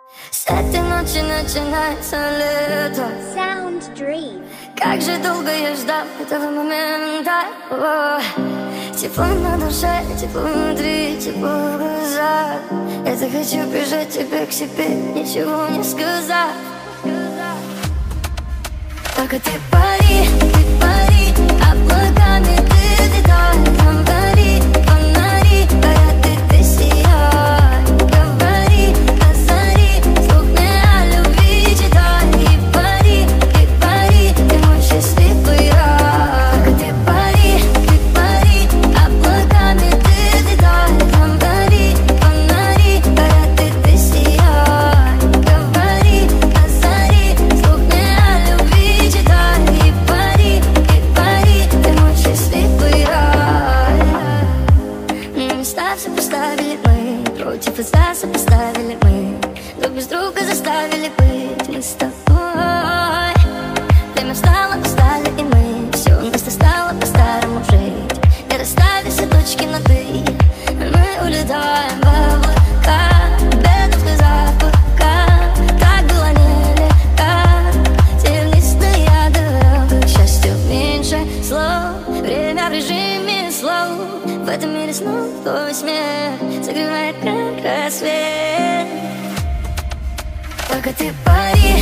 С этой ночи начинается лето. Sound Dream. Как же долго я ждал этого момента. О, тепло на душе, тепло внутри, тепло в глазах. Я захочу прижать тебя к себе, ничего не сказав. Только ты пари, облаками ты летай. Там гори, фонари, горят и ты сияй. Говори, озари, вслух мне о любви читай. И пари, ты мой счастливый рай. Только ты пари, облаками ты летай. Там гори, фонари, горят и ты сияй. Говори, озари, вслух мне о любви читай. И пари, ты мой счастливый рай. Места все поставили мы, против лица сопоставили мы. Друг без друга заставили быть мы с тобой. Время встало, устали и мы. Все вместе стало по-старому жить. Не расставив все точки над «и», мы улетаем в облака, без слезах пока. Так было нелегко. Тернистая дорога к счастью меньше слов. Время в режиме слов. В этом мире снова твой смех согревает как рассвет. Только ты пари,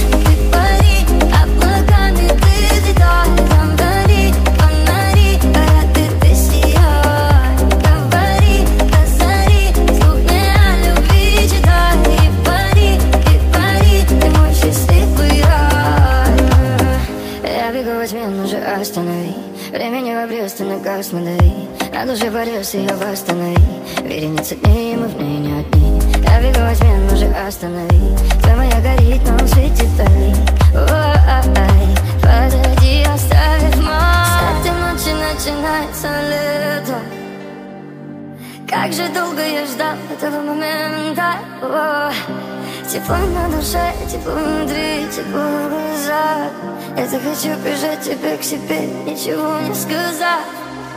облаками ты летай. Там гори, фонари, горят и ты сияй. Говори, озари, вслух мне о любви читай. И пари, ты мой счастливый рай. Я бегу во тьме, но же останови. Времени в обрез, ты на газ надави. На душе порез, ее восстанови. Вереница дней, мы в ней не одни. Я бегу во тьме, но же останови. Твоя моя горит, но светит вдали. Ой, подойди, оставив мать. С этой ночи начинается лето. Как же долго я ждал этого момента. О, тепло на душе, тепло внутри, тепло в глазах. Я захочу прижать тебя к себе, ничего не сказав.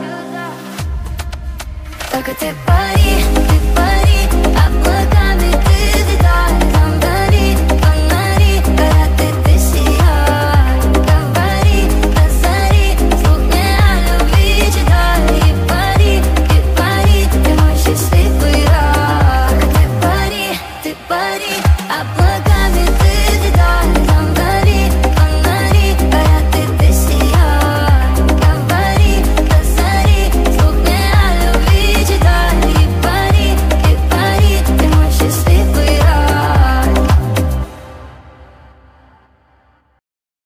Только ты пари, облаками ты летай. Там гори, фонари, горят и ты сияй. Говори, озари, вслух мне о любви читай. И пари, ты мой счастливый рай. Только ты пари, облаками ты летай. Там